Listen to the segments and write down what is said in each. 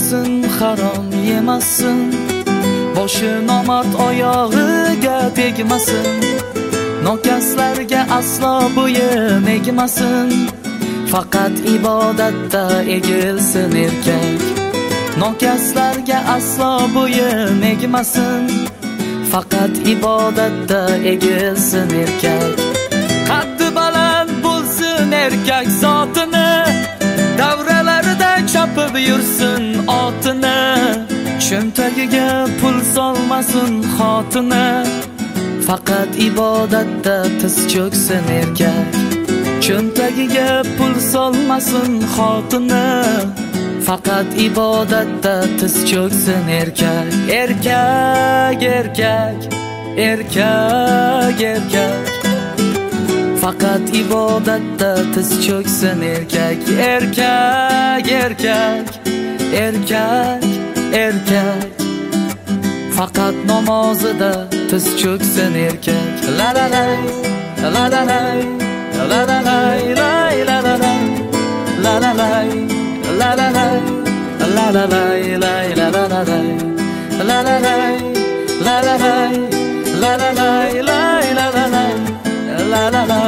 yemassin, harom yemassin, boshi nomard oyog'iga tegmasin, nokaslarga aslo bo'yin egmasin, faqat ibodatda egilsin erkak. Nokaslarga aslo bo'yin egmasin, faqat ibodatda egilsin erkak. Qaddi baland bo'lsin erkak zotini, davralarida chopib yursin otini, cho'ntagiga pul solmasin xotini, faqat ibodatda tiz cho'ksin erkak. Cho'ntagiga pul solmasin xotini, faqat ibodatda tiz cho'ksin erkak. Erkak, erkak, erkak, erkak, faqat ibodatda tiz cho'ksin erkak. Erkak, erkak, erkak, erkak, faqat namozida tiz cho'ksin erkak. La la la, la la la, la la la, la la la, la la la, la la la, la la la, la la la, la la la, la la la, la la la, la la la, la la la, la la la,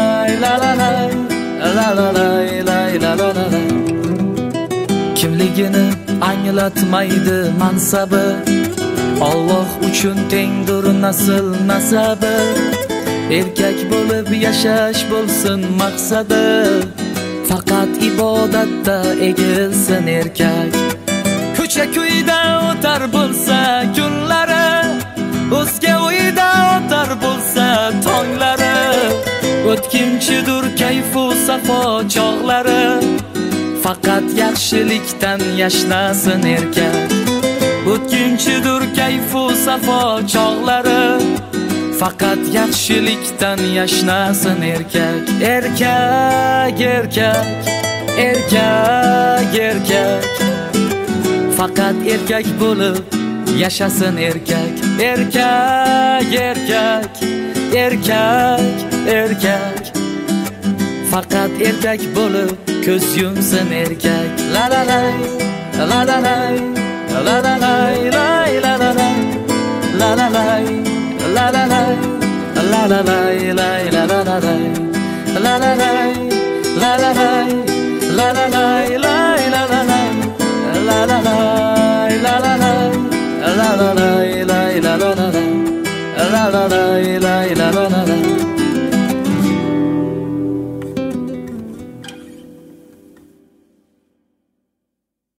la la la, la la. Kimligini anglatmaydi mansabi, Alloh uchun tengdir nasl nasabi, erkak bo'lib yashash bo'lsin maqsadi, faqat ibodatda egilsin erkak. Ko'cha kuyda o'tar bo'lsa kunlari, o'zga uyda o'tar bo'lsa tonglari, o'tkinchidir kayfu safo chog'lari, faqat yaxshilikdan yashnasin erkak. O'tkinchidir kayfu safo chog'lari, faqat yaxshilikdan yashnasin erkak. Erkak, erkak, erkak, erkak, faqat erkak bo'lib yashasin erkak. Erkak, erkak, erkak, erkak, faqat erkak bo'lib ko'z yumsin erkak. La la la, la la la, la la la, la la la, la la la, la la la, la la la, la la la, la la la, la la la, la la la, la la la, la la la, la la la, la la la, la la la, la la la, la la la, la la la,